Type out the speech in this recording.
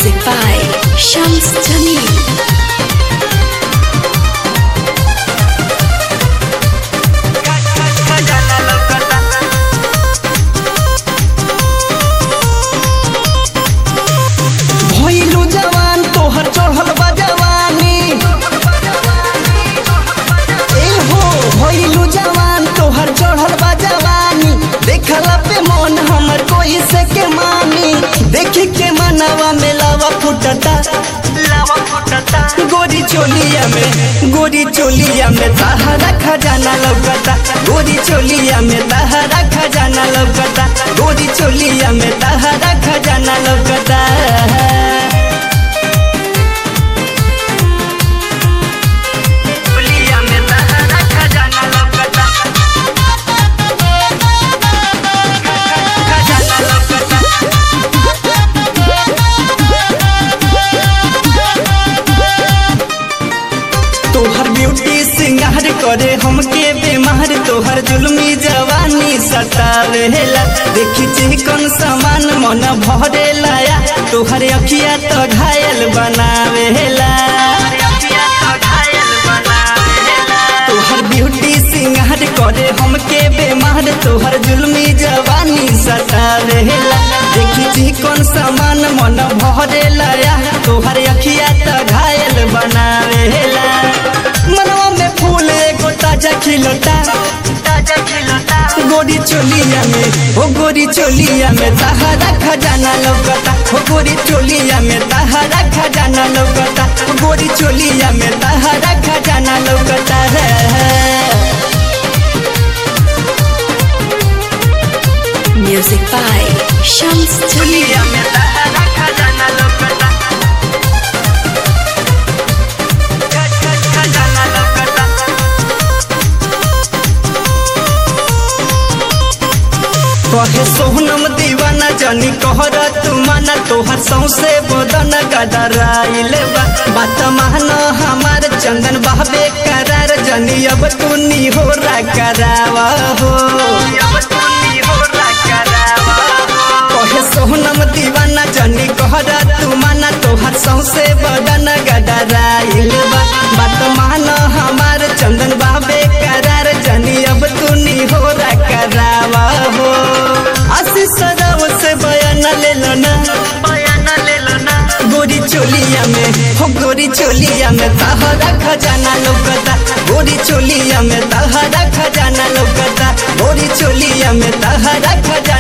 Music by Shams Jamil. भइलु जवान तोहर चढ़ल बा जवानी ए हो भइलु जवान तोहर चढ़ल बा जवानी देखला पे मन हमर कोई से के मानी देखी के मनवा में लावा फुटता गोरी चोलिया में तहरा खजाना लौकता गोरी चोलिया में तहरा खजाना लौकता गोरी चोलिया में तहरा खजाना लौकता तोहर ब्यूटी सिंगार करे हमके बीमार तोहर जुल्मी जवानी सतावेला देखी चिकन सामान मन भरेला तोहर अखिया तो घायल बनावेला तोहर ब्यूटी सिंगार करे हमके बीमार तोहर जुल्मी जवानी सतावेला देखी चिकन सामान मन भरेला तोहर अखिया तो घायल बनावेला मनवा में फूल एगो ताजा खिलता गोरी चोलिया में ओ गोरी चोलिया में तहरा खजाना लौकता ओ गोरी चोलिया में तहरा खजाना लौकता ओ गोरी चोलिया में तहरा खजाना लौकता है Music by Shams Jamil. में तहरा खजाना लौकता खजाना लौकता कहे सोहनम दीवाना जानी कहर तू माना तोहर सौसे बदन गदराइल बा बात मान हमार चंदन बहबे करार जानी अब तू नी हो करावा हो कहे सोहनम दीवाना जानी कहर तू माना तोहर सौसे बदन गदराइल बा बात मान हमार चंदन बहबे करार जानी अब तू नी हो करावा हो आशीष सदाव से बयान ले लो ना गोरी चोलिया में हो गोरी चोलिया में तहरा खजाना लौकता गोरी चोलिया में तहरा खजाना लौकता गोरी चोलिया में तहरा खजाना